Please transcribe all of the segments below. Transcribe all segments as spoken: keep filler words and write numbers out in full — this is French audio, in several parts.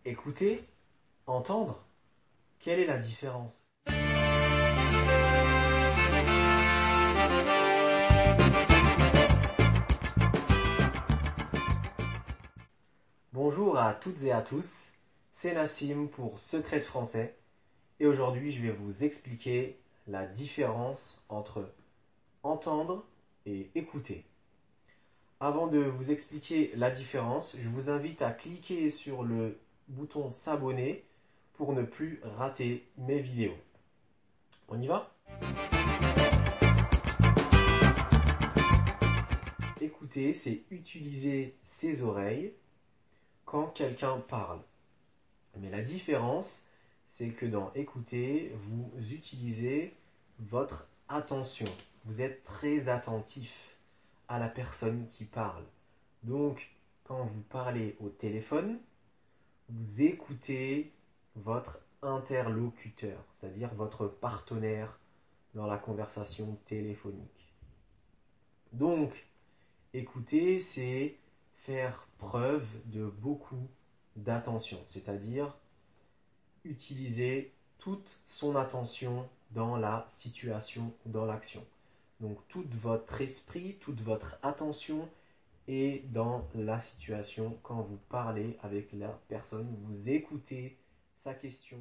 Écouter, entendre, quelle est la différence? Bonjour à toutes et à tous, c'est Nassim pour Secret de Français et aujourd'hui je vais vous expliquer la différence entre entendre et écouter. Avant de vous expliquer la différence, je vous invite à cliquer sur le bouton s'abonner pour ne plus rater mes vidéos. On y va? Écouter, c'est utiliser ses oreilles quand quelqu'un parle. Mais la différence, c'est que dans écouter, vous utilisez votre attention. Vous êtes très attentif à la personne qui parle. Donc, quand vous parlez au téléphone, vous écoutez votre interlocuteur, c'est-à-dire votre partenaire dans la conversation téléphonique. Donc, écouter, c'est faire preuve de beaucoup d'attention, c'est-à-dire utiliser toute son attention dans la situation, dans l'action. Donc tout votre esprit, toute votre attention est dans la situation quand vous parlez avec la personne, vous écoutez sa question.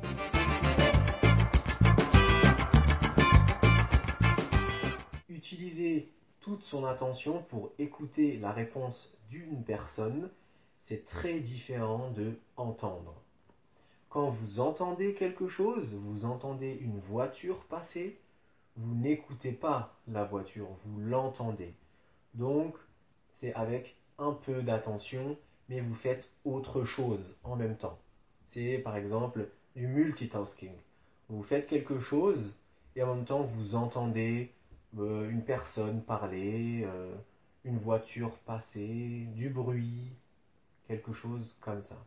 Utiliser toute son attention pour écouter la réponse d'une personne, c'est très différent de entendre. Quand vous entendez quelque chose, vous entendez une voiture passer, vous n'écoutez pas la voiture, vous l'entendez. Donc, c'est avec un peu d'attention, mais vous faites autre chose en même temps. C'est par exemple du multitasking. Vous faites quelque chose et en même temps vous entendez euh, une personne parler, euh, une voiture passer, du bruit, quelque chose comme ça.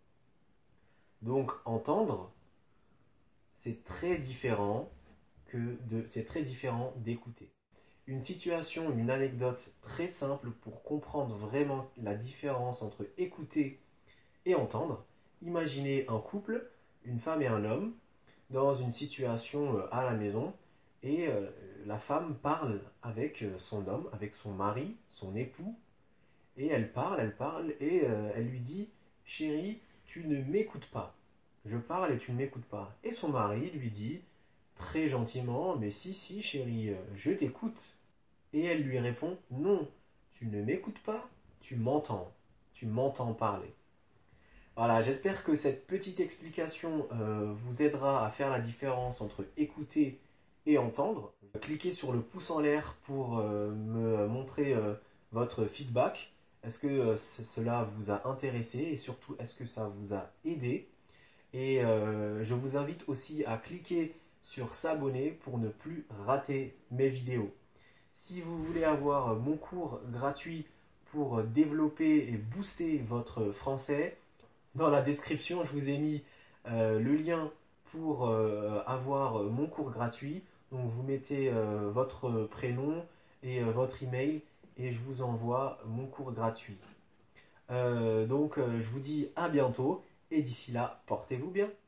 Donc entendre, c'est très différent que de, c'est très différent d'écouter. Une situation, une anecdote très simple pour comprendre vraiment la différence entre écouter et entendre. Imaginez un couple, une femme et un homme, dans une situation à la maison, et euh, la femme parle avec son homme, avec son mari, son époux, et elle parle, elle parle, et euh, elle lui dit « Chérie, tu ne m'écoutes pas. Je parle et tu ne m'écoutes pas. » Et son mari lui dit très gentiment « Mais si, si, chérie, je t'écoute. » Et elle lui répond « Non, tu ne m'écoutes pas, tu m'entends. Tu m'entends parler. » Voilà, j'espère que cette petite explication euh, vous aidera à faire la différence entre écouter et entendre. Cliquez sur le pouce en l'air pour euh, me montrer euh, votre feedback. Est-ce que euh, cela vous a intéressé et surtout est-ce que ça vous a aidé? Et euh, je vous invite aussi à cliquer sur s'abonner pour ne plus rater mes vidéos. Si vous voulez avoir mon cours gratuit pour développer et booster votre français, dans la description, je vous ai mis euh, le lien pour euh, avoir mon cours gratuit. Donc vous mettez euh, votre prénom et euh, votre email et je vous envoie mon cours gratuit. Euh, donc euh, je vous dis à bientôt et d'ici là, portez-vous bien.